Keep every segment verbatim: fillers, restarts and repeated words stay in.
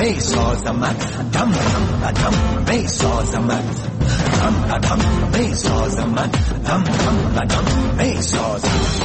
می سازم دم دم دم می سازم دم دم می سازم دم دم دم می سازم.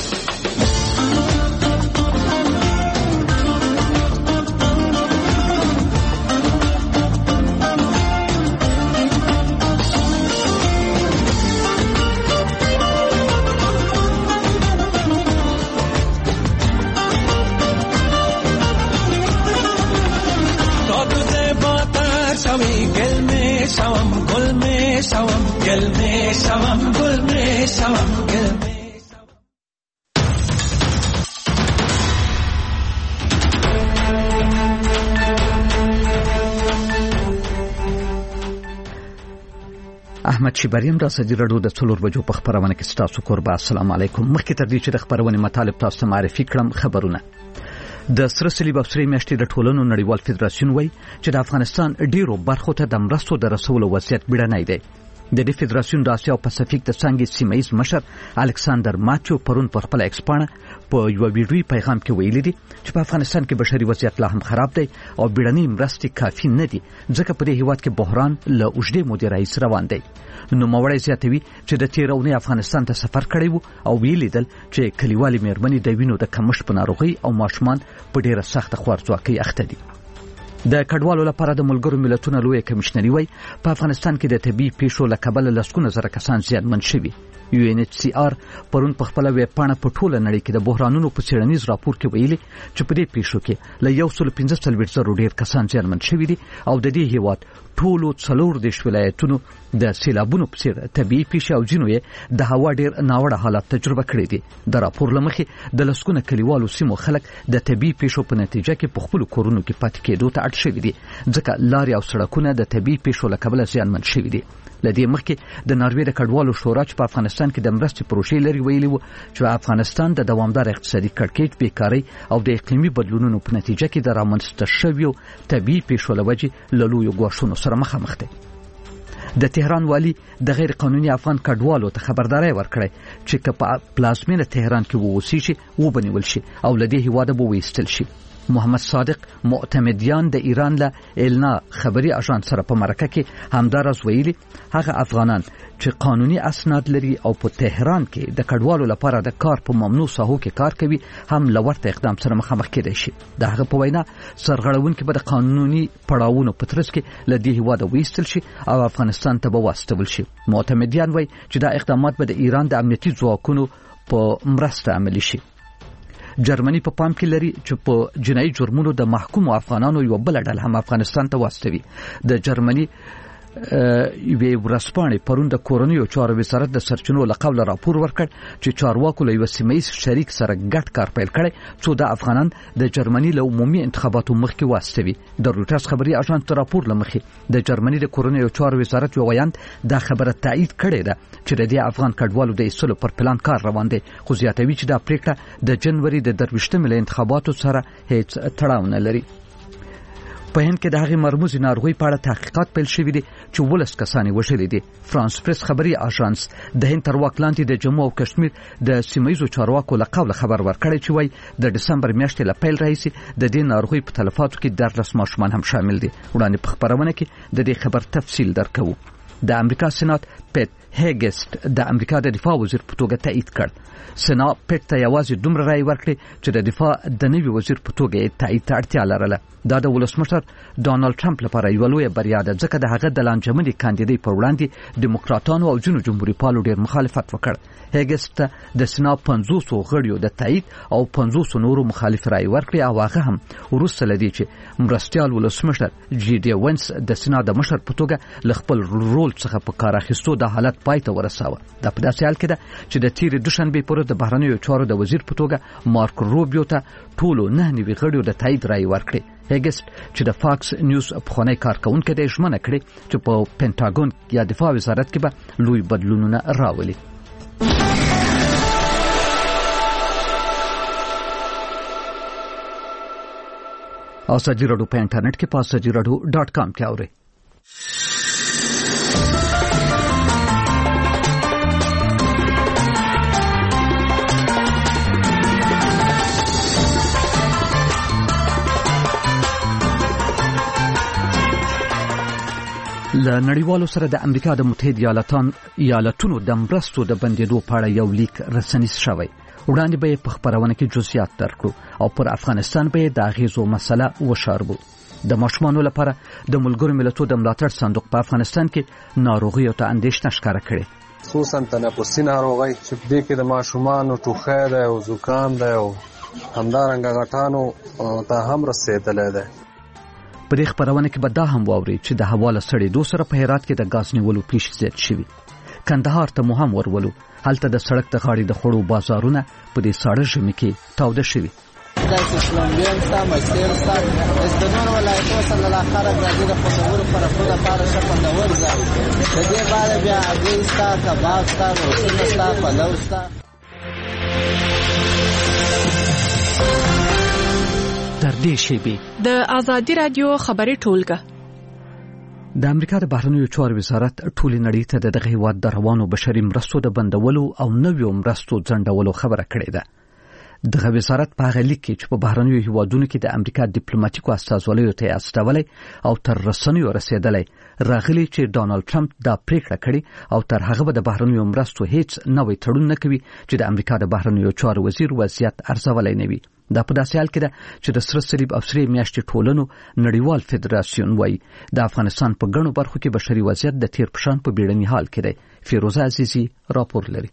احمد شیبریم را سجی رډو د څلور بجو په خبرونه کې ستاسو کوربه. السلام علیکم. مخکې تر دې چې د خبرونه مطالب تاسو ته معرفي کړم، خبرونه د سره صلیب افسری میاشتې د ټولنو نړیوال فدراسیون وایي چې د افغانستان ډیرو برخو ته د مرستو د رسولو وضعیت بیړنی دی. د دې فدراسیون د اسیا او پاسفیک د څنګه سیمایي مشر الکساندر ماچو پرون پر خپل ایکسپانه په یو ویډیوي پیغام کې ویلي دي چې په افغانستان کې بشري وضعیت لا هم خراب دی او بیړنی مرستې کافي نه دي، ځکه په دې هیواد کې بحران له اوږدې مودې راهیسې روان دی. نو موړی زیاتوي چې د تیر اونۍ افغانستان ته سفر کړی وو او ویلي دل چې کلیوالي مېرمنې د وینو د کمښت په ناروغي او ماشومان په ډیره سخته خوارځواکۍ اخته دي. د کډوالو لپاره د ملګرو ملتونو لوی کمشنري وای په افغانستان کې د طبي پیښو له کبله لسګونه زره کسان زیانمن شوي. یو ان ایچ سی آر پرون په خپل ویب پاڼه په ټوله نړۍ کې د بحرانونو په څېړنیز راپور کې ویلي چې په دې پیښو کې له یو سل پنځه څلوېښت زره ډیر کسان زیانمن شوي دي او د دې هیواد ټولو څلور دیش ولایتونو د سیلابونو په څیر طبي پیښې او ځینو یې د هوا ډیر ناوړه حالات تجربه کړي دي. د راپور لمخې د لسګونه کلیوالو سیمو خلک د طبي پیښو په نتیجه کې په خپل کورونو کې پاتې کېدو ته اړ شوي دي، ځکه لارې او سړکونه د طبي پیښو له کبله زیانمن شوي دي. لدې مخکې د ناروې د کډوالو شورا چې په افغانستان کې د مرستې پروژې لري ویلي وو چې افغانستان د دوامدار اقتصادي کړکېچ، بیکارۍ او د اقلیمي بدلونونو په نتیجه کې د رامنځته شویو طبي پیښو له وجې له لویو ګواښونو سره مخامخ دی. د تهران والی د غیر قانوني افغان کډوالو ته خبرداري ورکړه چې که په پلازمینه تهران کې ووسی شي وبنول شي او لدې هیواده به وېستل شي. محمد صادق معتمدیان د ایران له النا خبري اژانس سره په مرکه کې همدارز ویلي هغه افغانان چې قانوني اسناد لري او په تهران کې د کډوالو لپاره د کار په ممنوع ساحو کې کار کوي هم لورته اقدام سره مخامخ کېدای شي. د هغه په وینا سرغړونکي به د قانوني پړاوونو په ترڅ کې له دې هیواده وېستل شي او افغانستان ته به واستول شي. معتمدیان وایي چې دا اقدامات به د ایران د امنیتي ځواکونو په مرسته عملي شي. جرمني په پام کې لري چې په جنایي جرمونو د محکوم افغانانو یو بل ډله هم افغانستان ته واستوي. د جرمني یوې ورځپاڼې پرون د کورنیو چارو وزارت د سرچینو له قوله راپور ورکړ چې چارواکو له یو سیمه‌ییز شریک سره ګډ کار پیل کړی څو د افغانان د جرمني له عمومي انتخاباتو مخکې واستوي. د رویټرز خبري اژانس د راپور لمخې د جرمني د کورنیو چارو وزارت یو ویاند دا خبره تایید کړې ده چې د دې افغان کډوالو د ایستلو پر پلان کار روان دی، خو زیاتوي چې دا پریکړه د جنوري د درویشتمې له انتخاباتو سره هیڅ تړاو نه لري. په هند کې د هغې مرموزي ناروغۍ په اړه تحقیقات پیل شوي دي چې ولس کسان یې وژلي دي. فرانس پریس خبري اژانس د هند تر واک لاندې د جموں او کشمیر د سیمه‌ییزو چارواکو له قوله خبر ورکړی چې وایي د ډسمبر میاشتې له پیل راهیسې د دې ناروغۍ په تلفاتو کې دیارلس ماشومان هم شامل دي. وړاندې په خبرونه کې د دې خبر تفصیل درکوو. د امریکا سېنات پیټ هیګسټ د امریکا د دفاع وزیر په توګه تایید کړ. سېنات پیټ ته یوازې دومره رائے ورکړي چې د دفاع د نوي وزیر په توګه یې تایید ته اړتیا لرله. دا د ولسمشر ډانلډ ټرمپ لپاره یو لویه بریا ده، ځکه د هغه د لانجمنې کاندیدۍ پر وړاندې دیموکراتانو او ځینو جمهوریت پالو ډېر مخالفت وکړ. هیګسټ ته د سېنات پنځوس غړیو د تایید او پنځوس نورو مخالف رائے ورکړي او هغه هم وروسته لدی چې مرستیال ولسمشر جی ډي وینس د سېنات د مشر په توګه ل خپل رول څخه په کار اخیستو د حالت پای ته ورساوه. دا په داسې حال کې ده چې د تیرې دوشنبې پر د بهرنیو چارو د وزیر په توګه مارک روبیو ته ټولو نه نوي غړیو د تایید رائے ورکړي. هیګسټ چې د فاکس نیوز پخوانی کارکونکي د ژمنه کړې چې په پینټاګون یا دفاع وزارت کې به لوی بدلونونه راولي. او سجی رادیو په انټرنیټ کې په سجی رادیو ډاٹ کام کې اورئ. له نړیوالو سره د امریکا د متحده ایالاتان ایالاتونو د مرستو د بندېدو په اړه یو لیک رسنیز شوی. وړاندې به په خبرونه کې جزئیات درکړو او پر افغانستان به د اغیزو مسله وشاربو. د ماشومانو لپاره د ملګرو ملتونو د ملاتړ صندوق په افغانستان کې ناروغي او ته اندېښنه ښکاره کړې، خصوصا تنفسي ناروغي چې دې کې د ماشومانو ټوخی دی او زکام دی او همدارنګه غټانو ته هم رسېدلی دی. په دې خبرونه کې به دا هم واوري چې د هوا له سړېدو سره په هرات کې د ګاز نیولو پیښې زیات شوي. کندهار ته مو هم ورولو، هلته د سړک د غاړې د خوړو بازارونه په دې ساړه ژمي کې تاوده شوي. داسې شلومبیان ستا مچتېر ستا د نور ولایتو سره له آخره راځي د خوندورو خوراکو لپاره ښه خوندور ځای. د دې باندې بیا هګۍ ستا، کباب ستا، روټونه ستا، پلو ستا. تر دې شیبې د ازادي رادیو خبري ټولګه د امریکا د بهرنیو چارو وزارت ټولې نړۍ ته د دغه هیواد د روانو بشري مرستو د بندولو او نویو مرستو ځنډولو خبره کړې ده. دغه وزارت په هغه لیک کې چې په بهرنیو هیوادونو کې د امریکا ډیپلوماټیکو استازولیو ته استولای او تر رسنیو رسیدلی راغلی چې ډانلډ ټرمپ دا پریکړه کړې او تر هغه به د بهرنیو مرستو هیڅ نوې تړون نه کوي چې د امریکا د بهرنیو چارو وزیر وضعیت ارزولای نه وي. دا په داسې حال کې ده چې د سره صلیب او سرې میاشتې ټولنو نړیوال فدراسیون وایي د افغانستان په ګڼو برخو کې بشري وضعیت د تیر په شان په بیړني حال کې دی. فیروزه عزیزي راپور لري.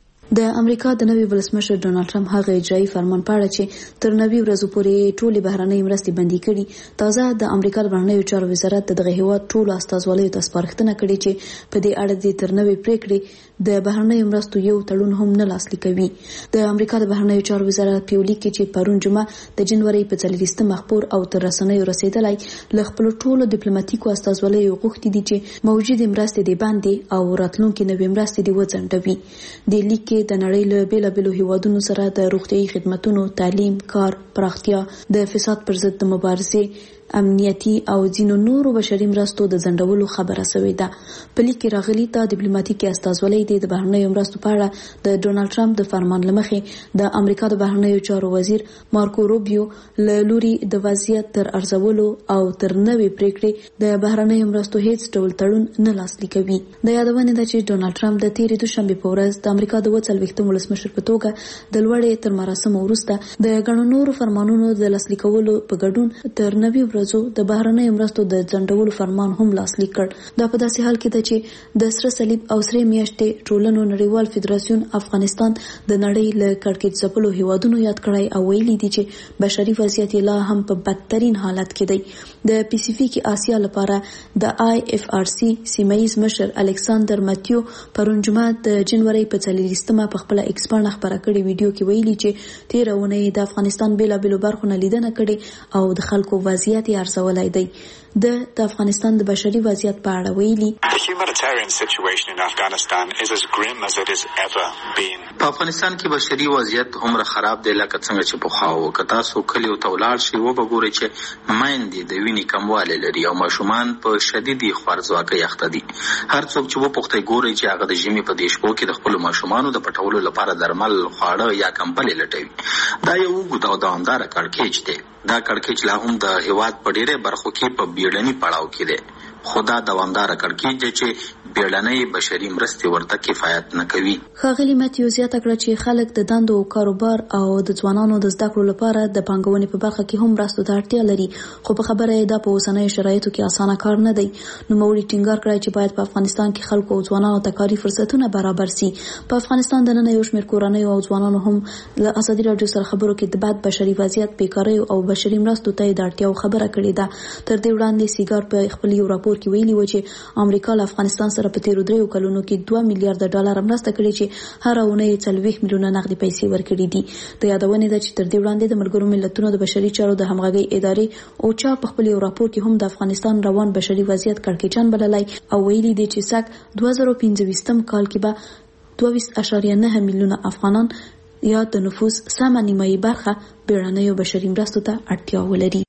د امریکا د نوي ولسمشر ډونالد ټرمپ هغه اجرایي فرمان په اړه چې تر نوي ورځو پورې ټولې بهرنۍ مرستې بندي کړي، تازه د امریکا د بهرنیو چارو وزارت دغه هیواد ټولو استازوالیو ته سپارښتنه کړې چې په دې اړه د تر نوې پریکړې د بهرنیو مرستو یو تړون هم نه لاسلیک کوي. د امریکا د بهرنیو چارو وزارت په لیک کې چې پرون جمعه د جنوري په څلوېښتمه خپور او تر رسنیو رسیدلی له خپل ټولو ډیپلوماټیکو استازوالیو غوښتي دي چې موجوده مرستې د باندې او راتلونکي نوې مرستې د وځنډوي. د لیک کې د نړۍ له بیلابیلو هیوادونو سره د روغتیايي خدماتو، تعلیم، کار، پراختیا، د فساد پر ضد د مبارزې، امنیتي او ځینو نورو بشري مرستو د ځنډولو خبره شوې ده. په لیک کې راغلي دا ډیپلوماټیکي استازولۍ د بهرنیو مرستو په اړه د ډونالد ټرمپ د فرمان لمخې د امریکا د بهرنیو چارو وزیر مارکو روبیو له لوري د وضعیت تر ارزولو او تر نوې پریکړې د بهرنیو مرستو هیڅ ډول تړون نه لاسلیک کوي. د یادونه ده چې ډونالد ټرمپ د تیرې دوشنبې په ورځ د امریکا د څلوېښتم ولسمشر په توګه د لوړې تر مراسمو وروسته د ګڼو نورو فرمانونو د لاسلیکولو په ګډون تر نوي د بهرنیو مرستو د ځنډولو فرمان هم لاسلیک کړ. دا په داسې حال کې ده چې د سره صلیب او سرې میاشتې ټولنو نړیوال فدراسیون افغانستان د نړۍ له کړکېچ ځپلو هیوادونو یاد کړی او ویلي دي چې بشري وضعیت لا هم په بدترین حالت کې دی. د پیسفیک آسیا لپاره د آی اف آر سی سیمایز مشر الکساندر ماتیو پرون جمعه د جنوري په څلوېښتمه په خپل ایکس باندې خبره کړې ویډیو کې ویلي چې تیر اونۍ د افغانستان بیلابیلو برخو نه لیدنه کړې او د خلکو وضعیت یې ارزولای دی. د د افغانستان د بشري وضعیت په اړه ویلي The humanitarian situation in Afghanistan is as grim as it has ever been. په افغانستان کې بشري وضعیت هومره خراب دی لکه څنګه چې پخوا و. که تاسو کلیو ته ولاړ شئ وګورئ چې میندې د وینې کموالی لري او ماشومان په شدیدي خوارځواکۍ اخته دي. هر څوک چې وپوښتئ ګورئ چې هغه د ژمي په دې شپو کې د خپلو ماشومانو د پټولو لپاره درمل، خواړه یا کمپلې لټوي. دا یو اوږد او دوامداره کړکېچ دی. دا کړکېچ لا هم د هیواد په ډېرې برخو کې په بیړني پړاو کې دی. خو دا دوامداره کړکېچ دی چې بیړنۍ بشري مرستې ورته کفایت نه کوي. ښاغلي ماتیو زیاته کړه چې خلک د دندو، کاروبار او د ځوانانو د زده کړو لپاره د پانګونې په برخه کې هم مرستو ته اړتیا لري، خو په خبره یې دا په اوسنیو شرایطو کې اسانه کار نه دی. نوموړي ټینګار کړی چې باید په افغانستان کې خلکو او ځوانانو ته کاري فرصتونه برابر سي. په افغانستان دننه یو شمېر کورنیو او ځوانانو هم له ازادي راډیو سره خبرو کې د بد بشري وضعیت، بیکارۍ او بشري مرستو ته د اړتیاو خبره کړې ده. تر دې وړاندې سیګار په خپل یو راپور کې ویلي و چې امریکا له افغانستان سره په تیرو دریو کلونو کې دوه میلیارډ ډالر مرسته کړې چې هر اونۍ څلوېښت میلیونه نغدي پیسې ورکړي دي. د یادونه ده چې تر دې وړاندې د ملګرو ملتونو د بشري چارو د همغږۍ ادارې اوچا په خپل یو راپور کې هم د افغانستان روان بشري وضعیت کړکېچن بللی او ویلي دي چې سږ دوه زره پنځه کال کې به دوه ویشت اعشاریه نه میلیونه افغانان یا د نفوس سمه نیمایي برخه بیړنیو بشري مرستو ته اړتیا ولري.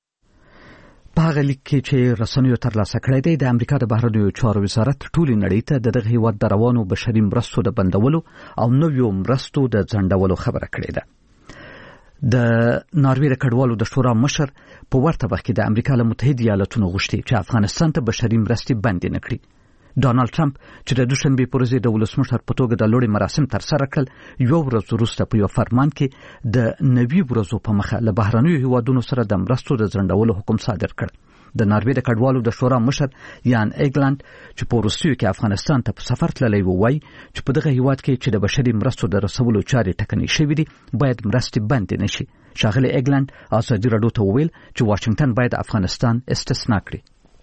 په هغه لیک کې چې رسنیو ترلاسه کړی دی د امریکا د بهرنیو چارو وزارت ټولې نړۍ ته د دغه هیواد د روانو بشري مرستو د بندولو او نویو مرستو د ځنډولو خبره کړې ده. د ناروې د کډوالو د شورا مشر په ورته وخت کې د امریکا له متحده ایالاتونو غوښتي چې افغانستان ته بشري مرستې بندې نه کړي. ډانلډ ټرمپ چې د دوشنبې پر ورځ د ولسمشر په توګه د لوړې مراسم ترسره کړل، یو ورځ وروسته په یو فرمان کې د نوي ورځو په مخه له بهرنیو هیوادونو سره د مرستو د ځنډولو حکم صادر کړ. د ناروې د کډوالو د شورا مشر یان ایګلند چې په وروستیو کې افغانستان ته په سفر تللی و، وایي چې په دغه هیواد کې چې د بشري مرستو د رسولو چارې ټکنۍ شوې دي، باید مرستې بندې نه شي. ښاغلی ایګلند ازادي راډیو ته وویل چې واشنگټن باید افغانستان استثنا کړي.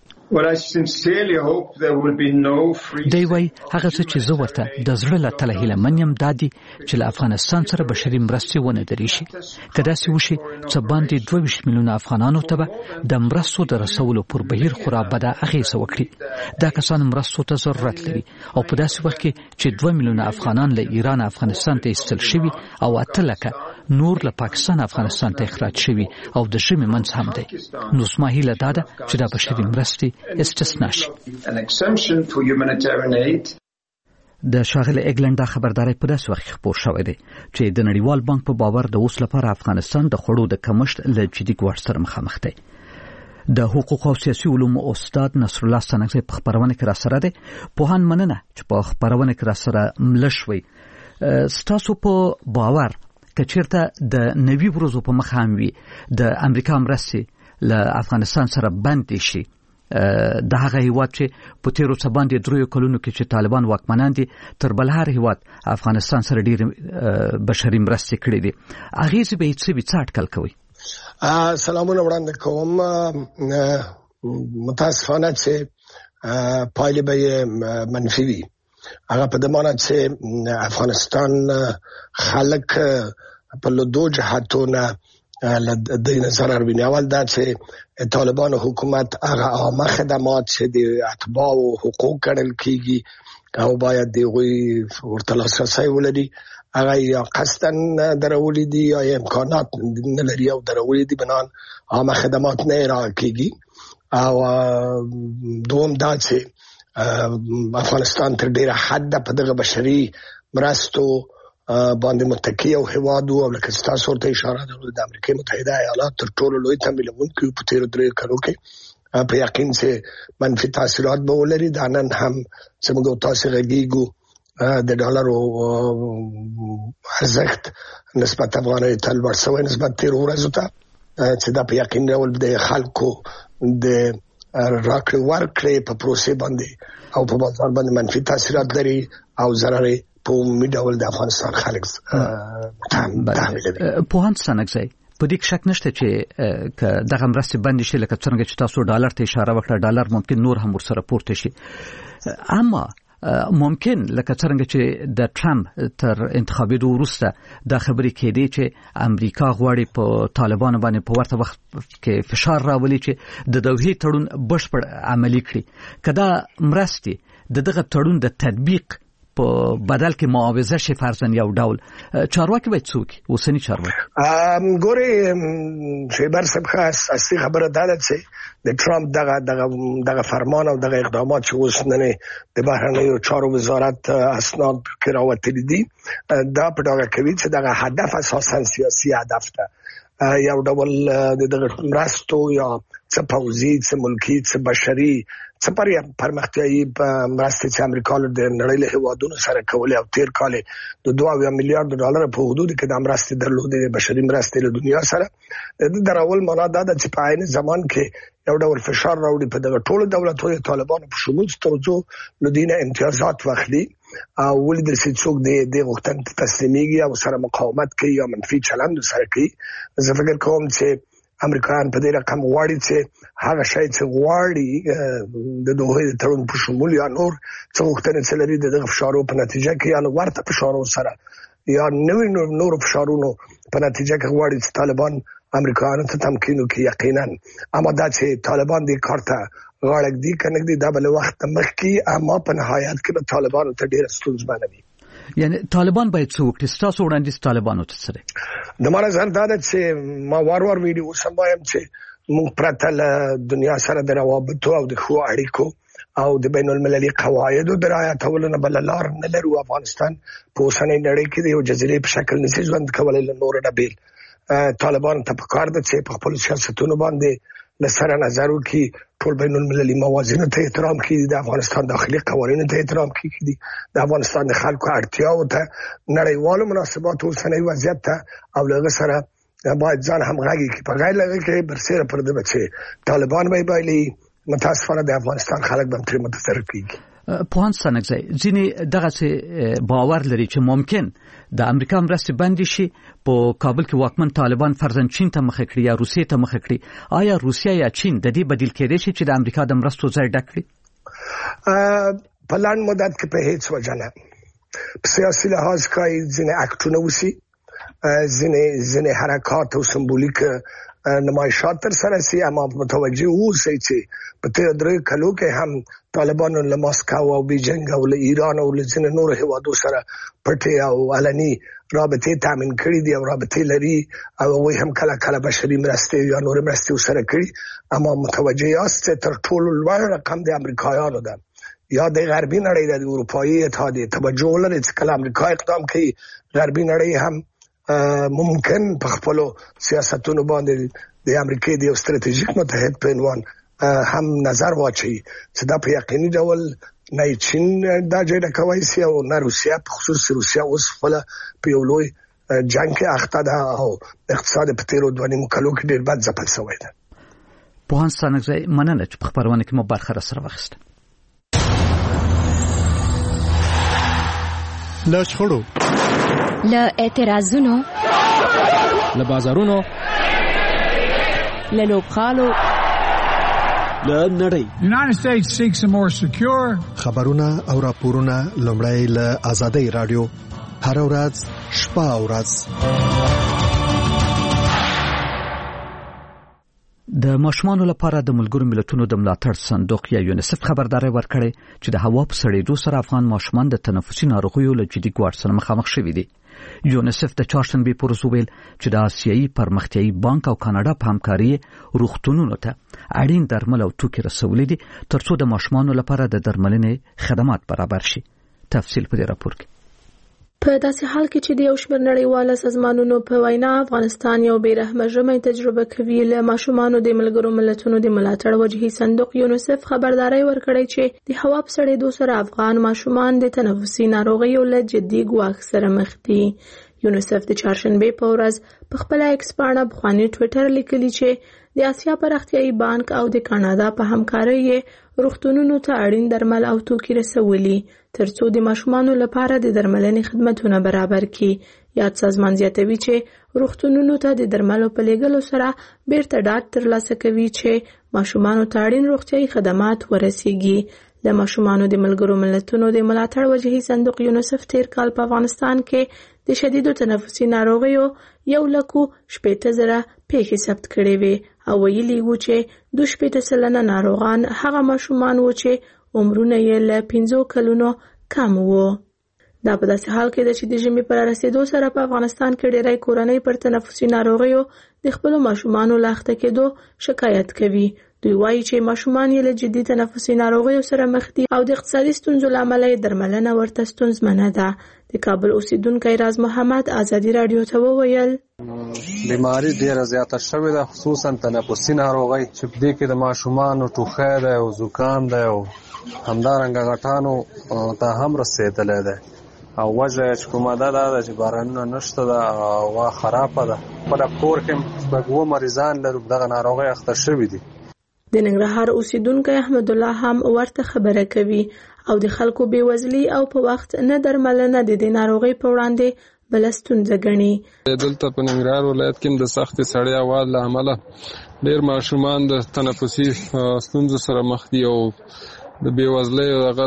دی وایي هغه څه چې زه ورته د زړه له تله هیله من یم دا دي چې له افغانستان سره بشري مرستې ونه درېږي. که داسې وشي څه باندې دوه ویشت میلیونه افغانانو ته به د مرستو د رسولو پر بهیر خورا بده اغېزه وکړي. دا کسان مرستو ته ضرورت لري او په داسې وخت کې چې دوه میلیونه افغانان له ایران افغانستان ته ایستل شوي او اته لکه نور له پاکستان افغانستان ته اخراج شوي او د ژمي منځ هم دی. نو زما هیله دا ده چې دا بشري مرستې استثنا شي. د ښاغلي ایګلند دا خبرداري په داسې وخت خپور شوې ده چې د نړیوال بانک په باور د اوس لپاره افغانستان د خوړو د کمښت له جدي ګواښ سره مخامخ دی. د حقوق او سیاسي علومو استاد نصر الله سنگزی په خبرونه کې را سره دی. پوهان مننه چې په خبرونه کې را سره ملش وي. ستاسو په باور کچیرته د نوي ورځو په مخ هم وي د امریکا مرستې له افغانستان سره بند شي، د هغه هیواد چې په تیرو څه باندې دریو کلونو کې چې طالبان واکمنان دي تر بل هر هیواد افغانستان سره ډیر بشري مرستې کړې دي، اغیزه به څه به څه اټکل کوي؟ سلامونه وړاندې کوم. متاسفانه چې پایلې به منفي وي. هغه په دې معنی چې افغانستان خلک په لدو جهاتونه د نظر اړوي. اول دا چې طالبان حکومت هغه عامه خدمات چې د اتباع او حقوق ګڼل کیږي او باید دوی ورته لاسرسی ولري، هغه یا قصداً درولې دي یا امکانات نه لري او درولې دي بنان عامه خدمات نه ارائه کیږي. او دوم دا چې افغانستان تر ډیره حد په دغه بشري مرستو باندې متکی او هوادو او لکه تاسو ورته اشاره درلوده د امریکا متحده ایالات تر ټولو لوی تمویلونکي په تیر درې کلو کې په یقین چې منفي تاثیرات به ولري. دا نن هم زموږ تاسو غږیږو د ډالرو ارزښت نسبت افغانۍ ته لوړ شوی نسبت تیر ورځو ته چې دا په یقین ډول د خلکو د راکړې ورکړې په پروسې باندې او په بازار باندې منفي تاثیرات لري او ضرر په عمومي ډول د افغانستان خلک تحمیلوي. پوهان سنگزی په دې شک نشته چې دغه مرستې بندې شي، لکه څنګه چې تاسو ډالر ته اشاره وکړه، ډالر ممکن نور هم ورسره پورته شي، اما ممکن لکه څنګه چې د ټرمپ تر انتخابېدو وروسته دا خبرې کېدې چې امریکا غواړي په طالبانو باندې په ورته وخت کې فشار راولي چې د دوحې تړون بشپړ عملي کړي. که دا مرستې د دغه تړون د تطبیق په بدل کې معاوضه شي فرضاً یو ډول، چارواکي باید څوک اوسنی چارواکي ګوري چې بر سبخه اساسي خبره ده چې د ټرمپ دغه دغه دغه فرمان او دغه اقدامات چې اوس نه د بهرنیو چارو وزارت اسناد کې راوتلي دي دا په ډاګه کوي چې دغه هدف اساساً سیاسي هدف ده. یو ډول دغه مرستو یا څه پوځي څه ملکی څه بشري څه پرمختیایي مرستې چې امریکا له نړۍ له هیوادونو سره کولې او تیر کال د دوه میلیارډ ډالر په حدود کې د مرستې درلودې بشري مرستې له دنیا سره د درول معنا دا چې په عین زمان کې یو ډول فشار راوړي په دغه ټولو دولتونو طالبانو په شمول ترڅو لدینه امتیازات واخلي او ولې د څوک د د وختن تسلیميږي او سره مقاومت کوي یا منفي چلند سره کوي. زه فکر کوم چې امریکایان په دې رقم غواړي چې هغه شی چې غواړي د دوه تړون په شمول یا نور څه وختنه چې لري د فشارو په نتیجه کې یا ورته فشارو سره یا نوې نور فشارونو په نتیجه کې غواړي چې طالبان امریکایانو ته تمکینو کې یقینا اما دا چې طالبان دې کارته غاړه دي کنه دي دا بل وخت مخکي اما په نهایت کې به طالبانو ته ډېر ستونزمن وي. یعنی طالبان باید څه وکړي؟ تاسو وړاندیز طالبانو ته سره د مانه ځان دا چې ما وار وار ویډیو سمایم چې موږ پرته له دنیا سره د روابطو او د خو اړیکو او د بین المللي قواعدو د رعایتولو نه بل لار نه لرو. افغانستان په اوسنۍ نړۍ کې د یو جزیرې په شکل نشي ژوند کولای له نور نه بیل طالبان ته پکار ده چې په خپل سیاستونو باندې لسره نظر وکړي، ټول بین المللي موازینو ته احترام کړي، د افغانستان داخلي قوانینو ته احترام کړي، د افغانستان د خلکو اړتیاو ته، نړیوالو مناسباتو اوسنۍ وضعیت ته او له سره باید ځان همغږي کړي. په غیر لږ کې برسېره پر دې چې طالبان به بایلي، متاسفانه د افغانستان خلک به ترې متضرر کیږي. پوهان ستانکزی ځینې دغه باور لري چې ممکن د امریکا مرستې بندي شي، په کابل کې واکمن طالبان فرضاً چین ته مخه کړي یا روسیې ته مخه کړي. آیا روسیا یا چین د دې بدیل کېدای شي چې د امریکا د مرستو ځای ډک کړي؟ په لنډ مدت کې په هیڅ وجه نه. په سیاسي لحاظ کې ځینې اکټونه وشي، ځینې ځینې حرکات او سمبولیک نمایشات تر سره سي، اما متوجه اوسئ چې په تیر درې کلو کې هم طالبانو له ماسکو او بیجینګ او له ایران او له ځینې نورو هیوادو سره پټې او علني رابطې تامین کړې دي او رابطې لري او هغوی هم کله کله بشري مرستې یا نورې مرستې ورسره کړي. اما متوجه یاست چې تر ټولو لوړ رقم د امریکایانو ده یا د غربي نړۍ د اروپایي اتحادیې توجه ولري چې کله امریکا اقدام کوي، غربي نړۍ هم ممکن په خپل سیاستونو باندې د امریکای د ستراتیژیک متحد په عنوان هم نظر واچي چې دا په یقیني ډول نه چین دا جوړه کوي سي او نه روسیا، په خصوص روسیا اوس خپل په یو لوی جنگ کې اخته ده او اقتصاد په تیرو دوه نیم کلو کې ډیر بد ځپل شوی ده. پوهان ستانکزی مننه چې په خبرونه کې مو برخه را سره واخیسته. له شخړو، له اعتراضونو، له بازارونو، له لوبغالو، له نړۍ United States seeks a more secure خبرونه او راپورونه لومړی له آزادۍ رادیو هر ورځ شپه او ورځ. د ماشومانو لپاره د ملګرو ملتونو د ملاتړ صندوق یا یونیسف خبرداري ورکړې چې د هوا په سړېدو سره افغان ماشومان د تنفسي ناروغیو له جدي ګواښ سره مخامخ شوي دي. یونیسف د چهارشنبې پر ورځ ویل چې د آسیایي پرمختیایي بانک او کاناډا په همکاري روغتونونو ته اړین درمل او توکي رسولي دي ترڅو د ماشومانو لپاره د درملنې خدمات برابر شي. تفصیل په دې راپور کې. په داسې حال کې چې د یو شمېر نړیوالو سازمانونو په وینا افغانستان یو بېرحمه ژمی تجربه کوي، له ماشومانو د ملګرو ملتونو د ملاتړ وجهي صندوق یونیسف خبرداري ورکړې چې د هوا په سړېدو سره افغان ماشومان د تنفسي ناروغیو له جدي ګواښ سره مخ دي. یونیسف د چهارشنبې په ورځ په خپل ایکس پاڼه بخواني ټویټر لیکلي چې د آسیا پراختیایي بانک او د کاناډا په همکارۍ روغتونونو ته اړین درمل او توکي رسولي ترڅو د ماشومانو لپاره د درملنې خدمتونه برابر کړي. یاد سازمان زیاتوي چې روغتونونو ته د درملو په لېږلو سره بیرته ډاډ ترلاسه کوي چې ماشومانو ته اړین روغتیایي خدمات ورسیږي. د ماشومانو د ملګرو ملتونو د ملاتړ وجهي صندوق یونیسف تیر کال په افغانستان کې د شدیدو تنفسي ناروغیو یو لکو شپېته زره پیښې ثبت کړې وې او ویلي وو چې دوه شپېته سلنه ناروغان هغه ماشومان وو چې عمرونه یې له پنځو کلونو کم وو. دا په داسې حال کې ده چې د ژمي پر رسیدو سره په افغانستان کې ډېری کورنۍ پر تنفسي ناروغیو د خپلو ماشومانو له اخته کېدو شکایت کوي. دوی وایي چې ماشومان یې له جدي تنفسي ناروغیو سره مخ دي او د اقتصادي ستونزو له امله یې درملنه ورته ستونزمنه ده. د کابل اوسیدونکی راز محمد ازادي رادیو ته وویل بیماری ډیره زیاته شوې ده، خصوصا تنفسي ناروغي چې په دې کې د ماشومانو ټوخی ده او زکام ده او همدارنګه غټانو ته هم رسېدلی ده او وجه چې کومه ده دا ده چې بارانونه نشته ده او هوا خرابه ده. خپله کور کې شپږ اووه مریضان لرو دغه ناروغۍ اخته شوي دي. د ننګرهار اوسیدونکی احمد الله هم ورته خبره کوي او د خلکو بېوزلي او په وخت نه درملنه د دې ناروغۍ په وړاندې بله ستونزه ګڼي. دلته په ننګرهار ولایت کې د سختې سړې هوا له امله ډېر ماشومان د تنفسي ستونزو سره مخ دي او د بېوزلۍ هغه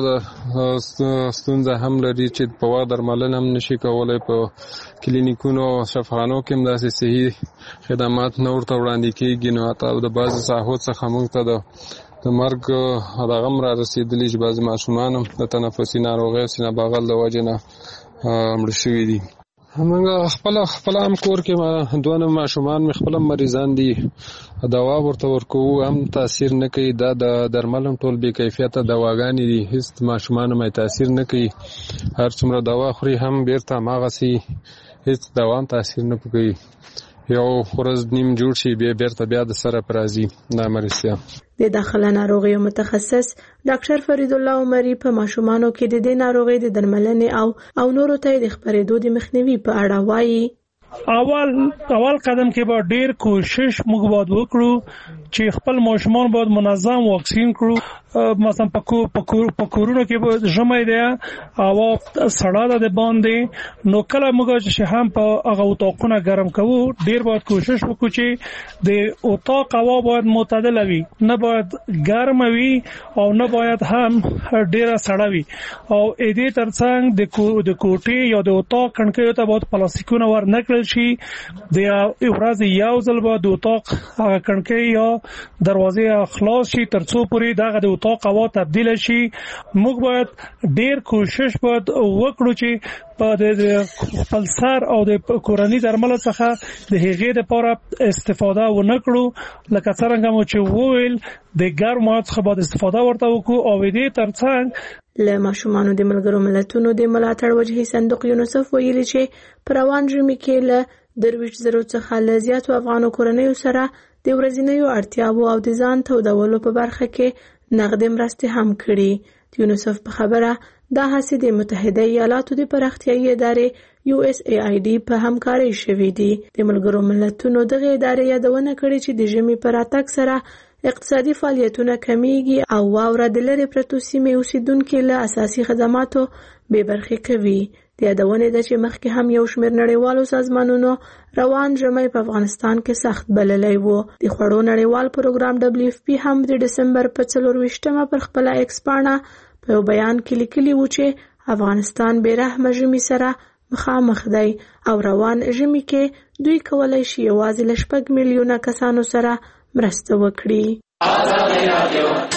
د ستونزه هم لري چې په وخت درملنه هم نشي کولی. په کلینیکونو او شفاخانو کې هم داسې صحي خدمات نه ورته وړاندې کېږي. نو حتی د بعضې ساحو څخه موږ ته د د مرګ دغه هم را رسېدلي چې بعضې ماشومان هم د تنفسي ناروغیو سینه بغل د وجې نه مړه شوي دي. موږ خپله خپله هم کور کې دوه ماشومان مې خپله مریضان دي، دوا ورته ورکوو هم تاثیر نه کوي. دا د درمل هم ټول بې کیفیته دواګانې دي، هېڅ ماشومانو مې تاثیر نه کوي. هر څومره دوا خوري هم بیرته هماغسې هېڅ دوا هم تاثیر نه کوي. یو ورځ نیم جوړ شي بیا بیرته بیا د سره پرازي دا مرسیا. د داخله ناروغیو متخصص ډاکټر فرید الله عمری په ماشومانو کې د دې ناروغي د درملنې او او نورو ته د خبرېدو د مخنیوي په اړه وایي. اول اول قدم کې به ډیر کوشش موږ باید وکړو چې خپل ماشومان باید منظم واکسین کړو. مثلا په په کورونو کې به ژمای دی او سړاله د باندې نو کله موږ چې هم په هغه اتاقونه ګرم کوو ډیر باید کوشش وکړو چې د اتاق هوا باید معتدل وي، نه باید ګرم وي او نه باید هم ډیر سړه وي. او اې دې ترڅنګ د کوټې یا د اتاق کڼکیو ته باید پلاستیکونه ور نه کړل شي. د ورځې یو ځل باید د اتاق هغه کڼکۍ یا دروازې خلاص شي ترڅو پورې دغه د اتاق هوا تبدیل شي. موږ باید ډیر کوشش باید وکړو چې په د خپل سر او د کورنۍ درملو څخه د هغې لپاره استفاده ونه کړو لکه څنګه مو چې وویل د ګرمو څخه باید استفاده ورته وکړو. او دې ترڅنګ له ماشومانو د ملګرو ملتونو د ملاتړ وجهي صندوق یونیسف ویلي چې پر روان ژمي کې له درویش زرو څخه له زیاتو افغانو کورنیو سره د ورځنیو اړتیاوو او د ځان تودولو په برخه کې نغدي مرستې هم کړي. د یونیسف په خبره دا هڅې د متحده ایالاتو د پراختیایي ادارې یو اس ای آی ډي په همکارۍ شوې دي. د ملګرو ملتونو دغه ادارې یادونه کړې چې د ژمي په راتګ سره اقتصادي فعالیتونه کمیږي او واوره د لرې پرتو سیمې اوسیدونکي له اساسي خدماتو بې برخې کوي. د یادونې ده چې مخکې هم یو شمېر نړیوالو سازمانونو روان ژمی په افغانستان کې سخت بللی و. د خوړو نړیوال پروګرام ډبلیو اف پی هم د ډسمبر په څلورویشتمه پر خپله ایکس پاڼه په یو بیان کې لیکلي و چې افغانستان بې رحمه ژمي سره مخامخ دی او روان ژمي کې دوی کولی شي یوازې له شپږ میلیونه کسانو سره مرسته وکړي.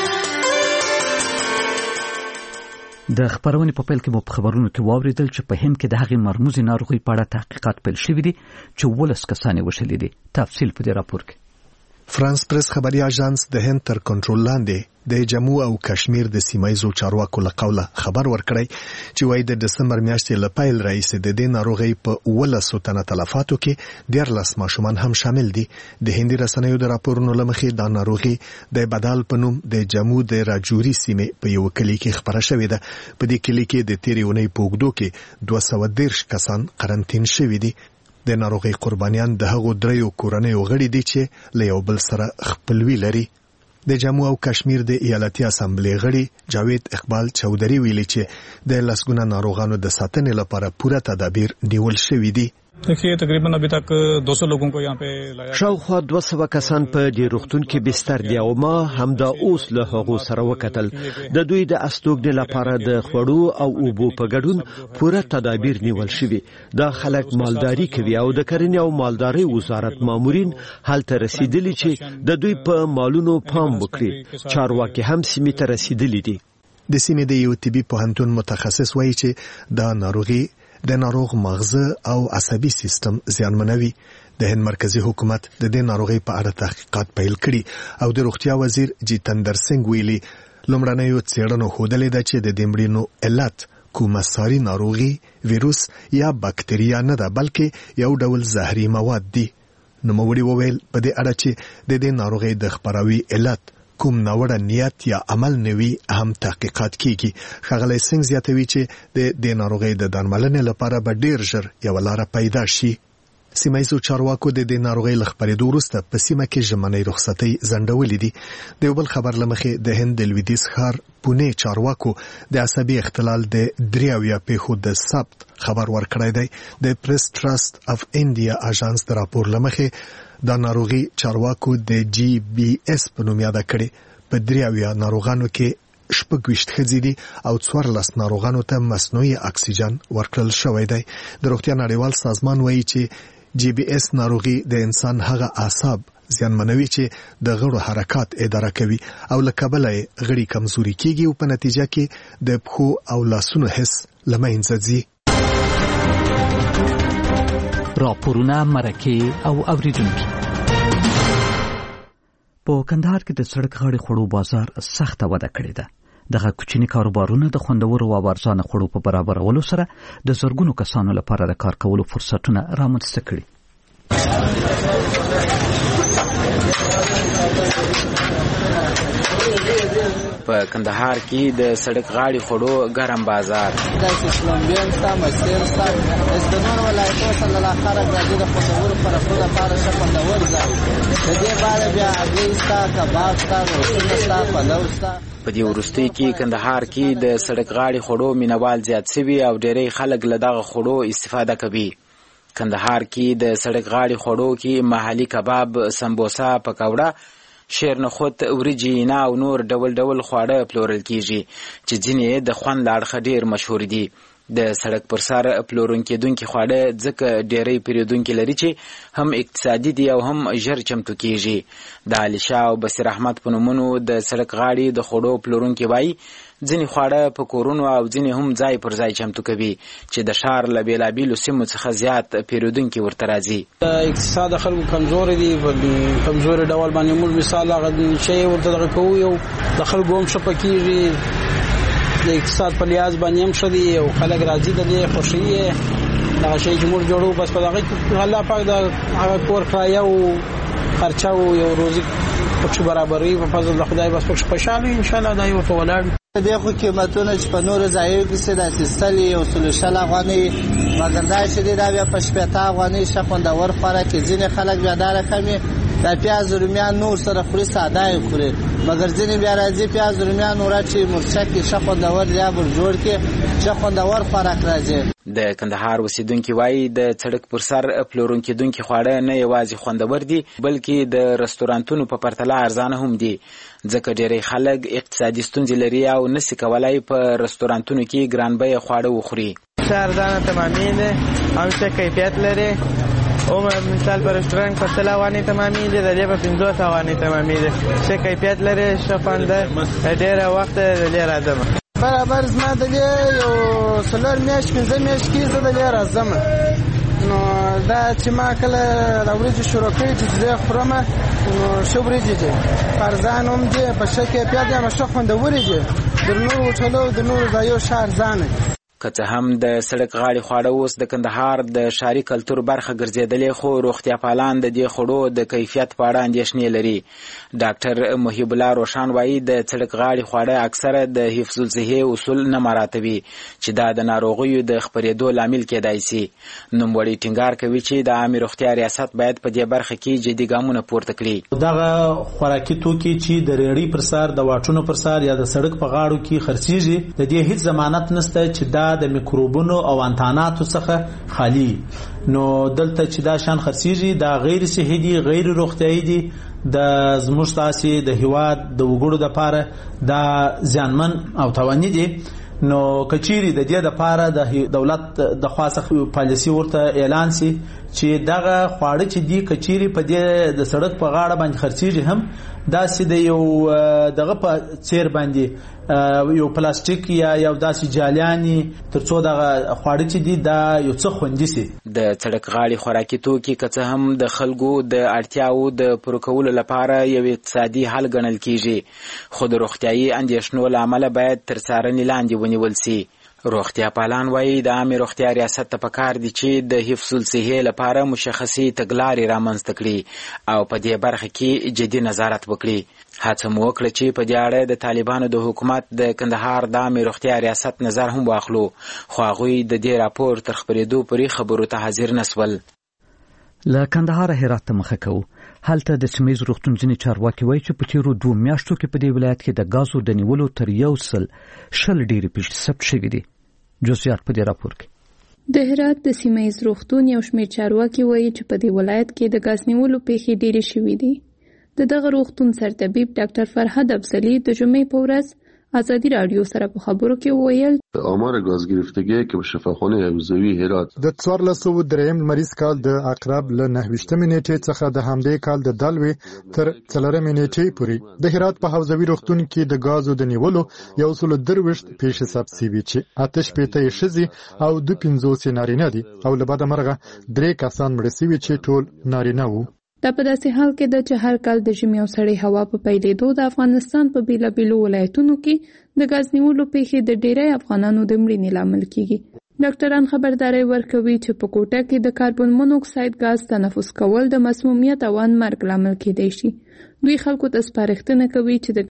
د خبرونې په پیل کې مو په خبرونو کې واوریدل چې په هند کې د هغې مرموزې ناروغۍ په اړه تحقیقات پیل شوي دي چې ولس کسان یې وشلي دي. تفصیل په دې راپور کې. فرانس پریس خبري اژانس د هند تر کنټرول لاندې د جموں او کشمیر د سیمایزو چارواکو له قوله خبر ورکړی چې وايي د دسمبر میاشتې له پیل راهیسې د دې ناروغۍ په ولسو تنه تلفاتو کې دیارلس ماشومان هم شامل دي. د هندي رسنیو د راپورونو له مخې دا ناروغي د بدال په نوم د جموں د راجوري سیمې په یو کلی کې خبره شوې ده. په دې کلی کې د تیرې اونۍ په اوږدو کې دوه سوه دېرش کسان قرنطین شوي دي. د ناروغي قربانیان د هغو دریو کورنیو غړي دي چې له یو بل سره خپلوي لري. د جموں او کشمیر د ایالتي اسامبلې غړي جاوید اقبال چودري ویلي چې د لسګونه ناروغانو د ساتنې لپاره پوره تدابیر نیول شوي دي. देखिए तकरीबन अभी तक दो सौ लोगों को यहाँ पे लाया شاوخوا دوه سوه کسان په دې روغتون کې بستر دي او ما همدا اوس له هغو سره وکتل. د دوی د استوګنې لپاره د خوړو او اوبو په ګډون پوره تدابیر نیول شوي. دا خلک مالداري کوي او د کرنې او مالدارۍ وزارت مامورین هلته رسیدلی چې د دوی په مالونو پام وکړي. چارواکي هم سیمې ته رسیدلی دي. د سیمې د یو طبي پوهنتون متخصص وایي چې دا ناروغي د ناروغ مغزه او عصبي سیستم زیانمنوي. د هند مرکزی حکومت د دې ناروغي په اړه تحقیقات پیل کړي او د روغتیا وزیر جیتندر سنگ ویلي لومړنیو څېړنو ښودلې ده چې د دې مړینو علت کومه ساري ناروغي، ویروس یا باکتریا نه ده بلکې یو ډول زهري مواد دي. نوموړي وویل په دې اړه چې د دې ناروغي د خپراوي علت کوم ناوړه نیت یا عمل نوي هم تحقیقات کیږي. ښاغلی سنگ زیاتوي چې د دې ناروغۍ د درملنې لپاره به ډیر ژر یو لاره پیدا شي. سیمایزو چارواکو د دې ناروغۍ له خپرېدو وروسته په سیمه کې ژمنۍ رخصتۍ ځنډولې دي. د یو بل خبر له مخې د هند د لویدیځ ښار پونې چارواکو د عصبي اختلال د درې اویا پیښو د ثبت خبر ورکړی دی. د پریس ټرست اف انډیا اژانس د راپور له مخې دا ناروغي چارواکو د جی بی اس په نوم یاده کړې. په درې اویا ناروغانو کې شپږ ویشت ښځې دي او څوارلس ناروغانو ته مصنوعي اکسیجن ورکړل شوی دی. د روغتیا نړیوال سازمان وایي چې جی بی اس ناروغي د انسان هغه اعصاب زیانمنوي چې د غړو حرکات اداره کوي او له کبله غړي کمزوري کیږي او په نتیجه کې د پښو او لاسونو حس له منځه ځي. راپورونه مرکه او اوریدونکي. په کندهار کې د سړک غاړې خوړو بازار سخته وده کړې ده. دغه کوچني کاروبارونه د خوندورو او ارزانه خوړو په برابرولو سره د زرګونو کسانو لپاره د کار کولو فرصتونه رامنځته کړي. په کندهار کې د سړک غاړې خوړو ګرم بازار د کولمبیا ستا مسیر ستا د نور ولایتونو سره له خارج راځي د خوندورو خوراکو لپاره ښه خوندور ځای د دې باندې بیا هګۍ ستا کباب ستا روسونه ستا پلو ستا په دې وروستۍ کې کندهار کې د سړک غاړې خوړو مینوال زیات شوي او ډېری خلک له دغه خوړو استفاده کوي. کندهار کې د سړک غاړې خوړو کې محلي کباب، سمبوسا، پکوړه، شیرنخود، وریجې، نه او نور ډول ډول خواړه پلورل کیږي چې ځینې د خوند له اړخه ډېر مشهور دي. د سړک پر سر پلورون کېدونکي خواړه ځکه ډېری پیرودونکي لري چې هم اقتصادي دي او هم ژر چمتو کیږي. د علیشا او بصیر احمد په نومونو د سړک غاړې د خوړو پلورونکي وایي ځینې خواړه په کورونو او ځینې هم ځای پر ځای چمتو کوي چې د ښار له بېلابېلو سیمو څخه زیات پیرودونکي ورته راځي. اقتصاد خلکو کمزوري دي، کمزوري ډول باندې موږ مثال هغه شی ورته دغه کوو یو د خلکو هم ښه پکېږي، د اقتصاد په لحاظ باندې هم ښه دي او خلک راځي د دې خوښي یې دغه شی چې موږ جوړو بس په دغه کې الله پاک د هغه کور کرایه او خرچه او یو روزي پکې برابري په فضل د خدای بس پکې خوشاله ان شاء الله دا یو ټول ولاړ دغه قیمتونه چې په نور ځایو کې څه د سیستلي او سلوشل افغاني مګر دا چې دا بیا په شپږ افغاني شپوندور خوراک کې ځینې خلک بیا دا رقمي دا پیاز رومیان نور سره خوري ساده یې خوري مګر ځینې بیا راځي پیاز رومیان نور چې مرچک کې شپوندور یا بر جوړ کې شپوندور خوراک راځي. د کندهار اوسیدونکي وایي د سړک پر سر پلورون کېدونکي خواړه نه یوازې خوندور دي بلکې د رستورانتونو په پرتله ارزانه هم دي ځکه ډېری خلک اقتصادي ستونزې لري او نسي کولای په رستورانتونو کې ګران بیه خواړه وخوري. ښه ارزانه تمامي ده او ښه کیفیت لري او مثال په رستورانت په سل افغانۍ تمامي دي د دې په پنځوس افغانۍ تمامي دي ښه کیفیت لري ښه خوند ده ډېره وخت دلې راځم برابر زما د دې یو څلور میاشتې پنځه میاشتې کې زه دلې راځم نو دا چې ما کله د وریجو شروع کړې چې زه خورم نو ښه وریجې دي ارزان هم دي په ښه کیفیت دي هم ښه خوندورې دي د نورو هوټلو د نورو ځایو ښه ارزانه که څه هم د سړک غاړې خواړه اوس د کندهار د ښاري کلتور برخه ګرځېدلې خو روغتیا پالان د دې خوړو د کیفیت په اړه اندېښنې لري. ډاکټر محیب الله روشان وایي د سړک غاړې خواړه اکثره د حفظ الصحې اصول نه مراعاتوي چې دا د ناروغیو د خپرېدو لامل کېدای شي. نوموړی ټینګار کوي چې د عامه روغتیا ریاست باید په دې برخه کې جدي ګامونه پورته کړي. دغه خوراکي توکي چې د ریړۍ پر سر د واټونو پر سر یا د سړک په غاړو کې خرڅېږي د دې هیڅ ضمانت نشته چې دا د میکروبونو او انتاناتو څخه خالی نو دلته چې دا شان خرڅېږي دا غیر صحي دي غیر روغتیایي دي د زموږ تاسې د هیواد د وګړو لپاره دا زیانمن او تاواني دي. نو کچيري د دې لپاره د دولت د خاصه پالیسي ورته اعلان سي چې دغه خواړه چې دی کچيري په دې د سړک په غاړه باندې خرڅيږي هم داسې د یو دغه په چیر باندې یو پلاستیک یا یو داسې جالیانی ترڅو دغه خواړه چې دی دا یو څه خوندي سي. د سړک غاړې خوراکي توکي که څه هم د خلکو د اړتیاو د پوره کولو لپاره یو اقتصادي حل ګڼل کیږي خو د روغتیایي اندېښنو له امله باید تر څارنې لاندې ونیول سي. روغتیا پالان وایي د عامه روغتیا ریاست ته پکار دي چې د حفظ الصحې لپاره مشخصي تګلارې رامنځته کړي او په دې برخه کې جدي نظارت وکړي. هڅه مو وکړه چې په دې اړه د طالبانو د حکومت د کندهار د عامه روغتیا ریاست نظر هم واخلو خو هغوی د دې راپور تر خپرېدو پورې خبرو ته حاضر نسول. له کندهار هرات ته مخه کوو. هلته د سیمه‌ییز روغتون ځینې چارواکي وایي چې په تېرو دوو میاشتو کې په دې ولایت کې د غازو د نیولو تر یو سل شل ډېرې پیښې ثبت شوي دي. جزئیات په دې راپور کې. د هرات د سیمه‌ییز روغتون یو شمېر چارواکي وایي چې په دې ولایت کې د غاز نیولو پیښې ډېرې شوي دي. د دغه روغتون سرطبیب ډاکټر فرهاد افضلی د جمعې په ورځ آزادی رادیو سره په خبرو کې وویل آمار گاز گرفتگی که به شفاخانه حوزوی هرات د څوارلس سوه دریم لمریز کال د اقرب له نهویشتمې نیټې څخه د همدې کال د دلوي تر څلورمې نیټې پورې د هرات په حوزوي روغتون کې د غازو د نیولو یو سل درويشت پیښې ثبت شوي چې آتش پېته شزي او د پنځوس نارینه دي او له بده مرغه درې کسان مړ شوي چې ټول نارینه وو. دا په داسې حال کې ده چې هر کال د ژمي او سړې هوا په پیلېدو د افغانستان په بیلابیلو ولایتونو کې د غاز نیولو پیښې د ډېری افغانانو د مړینې لامل کیږي. ډاکټران خبرداري ورکوي چې په کوټه کې د کاربن مونوکساید غاز تنفس کول د مسمومیت او ان مرګ لامل کېدای شي. دوی خلکو ته سپارښتنه کوي چې د